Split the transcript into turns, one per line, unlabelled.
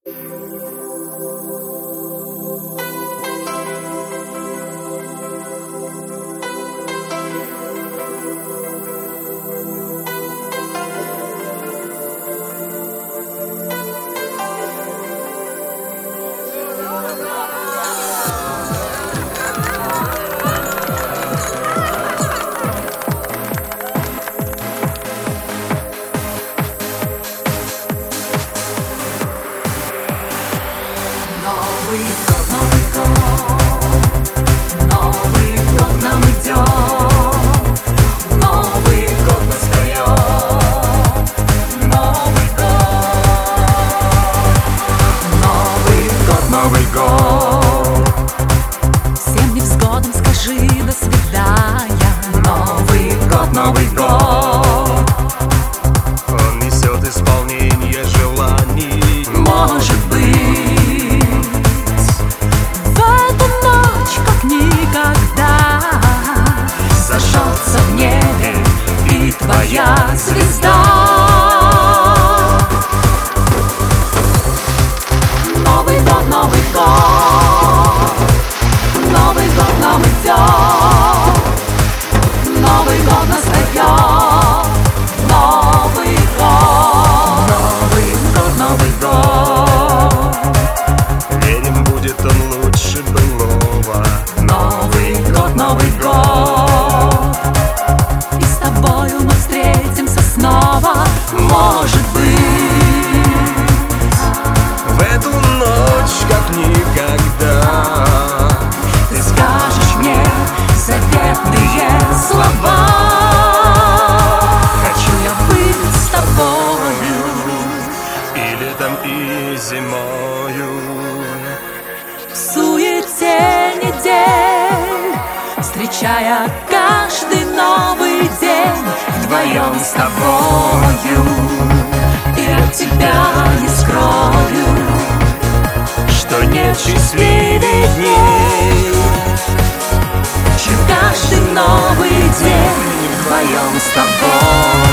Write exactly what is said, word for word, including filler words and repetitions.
Новый год, Новый год, Новый год нам идет, Новый год настает, Новый год, Новый год, Новый год. Всем невзгодам скажи до свидания. Новый год, Новый год.
Он несет исполнение желаний.
Может быть, зажжется в небе и твоя звезда. Новый год, Новый год, Новый год нам идет, Новый год настает, Новый год, Новый год, Новый год.
Верим, будет он лучше былого.
Новый год, Новый год. И с тобою мы встретимся снова, может быть.
В эту ночь, как никогда,
ты скажешь мне заветные слова. Хочу я быть с тобою
и летом, и зимою.
в суете недель, встречая каждый новый день вдвоем с тобою. И от тебя не скрою,
Что нет счастливее дней,
чем каждый новый день вдвоем с тобой.